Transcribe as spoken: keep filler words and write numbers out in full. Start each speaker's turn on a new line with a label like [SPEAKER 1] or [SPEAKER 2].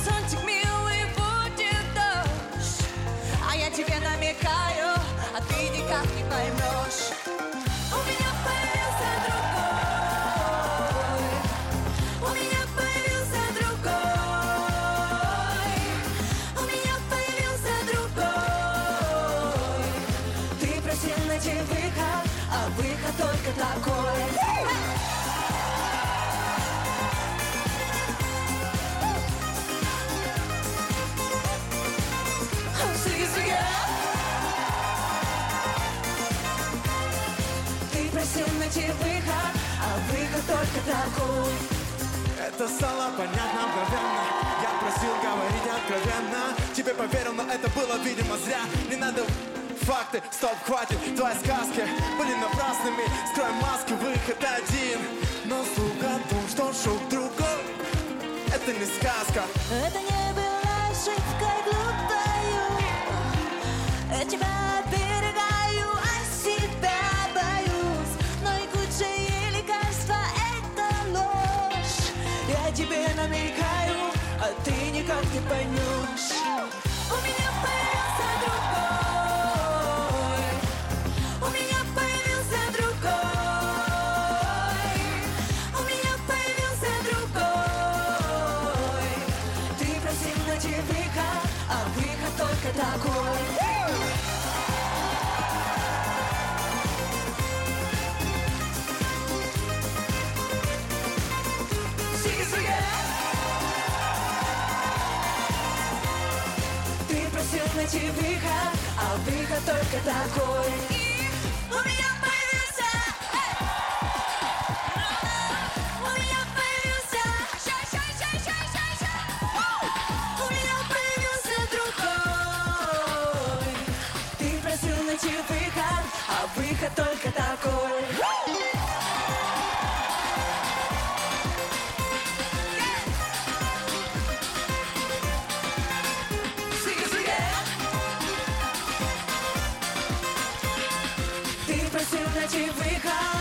[SPEAKER 1] зонтик, милый, будет дождь. А я тебе намекаю, а ты никак не поймешь. У меня появился другой. У меня появился другой. У меня появился другой. Ты просил найти выход, а выход только такой. Ты просил найти выход, а выход только такой.
[SPEAKER 2] Это стало понятно мгновенно. Я просил говорить откровенно. Тебе поверил, но это было, видимо, зря. Не надо факты, стоп, хватит. Твои сказки были напрасными. Скрой маски, выход один. Но слух о том, что шут другой, это не сказка.
[SPEAKER 1] Это не была ошибкой глупою. Я тебя оберегаю, а себя боюсь. Но и худшее лекарство — это ложь. Я тебе намекаю, а ты никак не поймешь. У меня появился другой. У меня появился другой. У меня появился другой. Ты просил найти выход, а выход только такой. Ты просил найти выход, а выход только такой. И у меня появился, эй! У меня появился, ща, ща, ща, ща, ща, ща. У меня появился другой. Ты просил найти выход, а выход только такой. Ты просил найти выход,